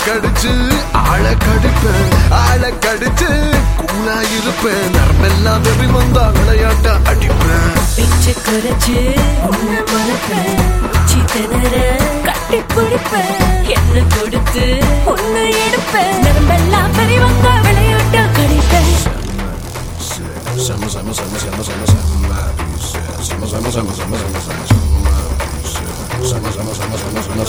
கடிச்சு ஆள கடிப்பேன் ஆள கடிச்சு கூலா இருப்பேன் நரம்பெல்லாம் வெறி வந்தா விளையாட்ட அடிப்பேன் பிச்சை குறைச்சு உன்னை மறப்பேன் உச்சி திணற கட்டி பிடிப்பேன் என்ன கொடுத்து உன்னை எடுப்பேன் நரம்பெல்லாம் வெறி வந்தா விளையாட்ட கடிப்பேன் Sama sama sama sama sama sama sama sama sama sama sama sama sama sama sama sama sama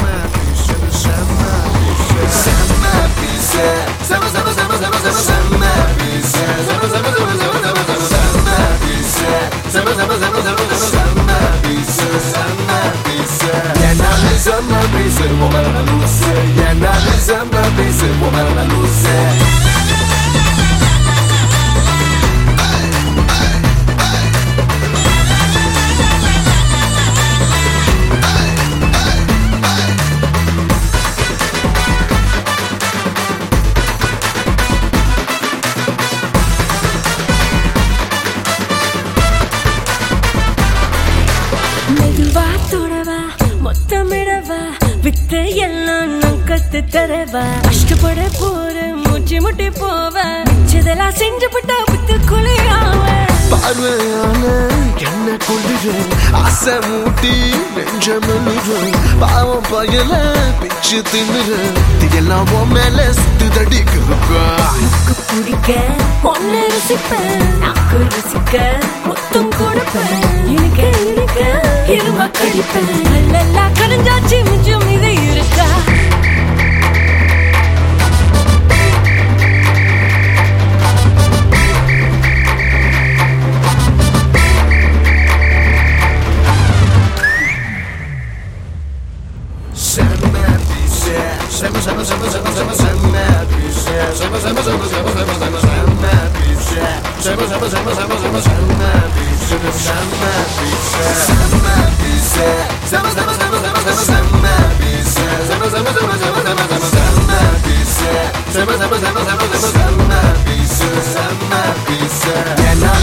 மெதுவா தொடவா மொத்தமிடவா வித்த எல்லாம் நான் கத்து தரவா கஷ்டப்பட போற மூச்சு முட்டி போவ மிச்சதெல்லாம் செஞ்சு விட்டா புத்து குலையாவ பார்வையான என்ன கொள்ளுறேன் ஆசை மூட்டி நெஞ்சமிழுறேன் பாவம் பயல பிச்சு தின்னுறேன் இதெல்லாம் மேல சுத்து தடிக்கிறப்பா பிடிக்க ஒன்னு ருசிப்பேன் நாக்கு ருசிக்க மொத்தம் கொடுப்பேன் இனிக்க இனிக்க இரும கடிப்பேன் எல்லாம் கரைஞ்சாச்சு மிஞ்சும் இது இருக்கா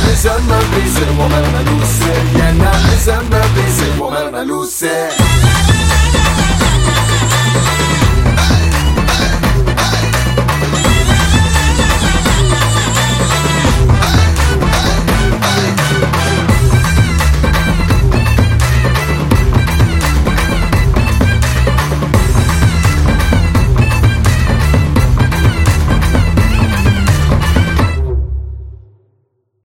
我们来录制。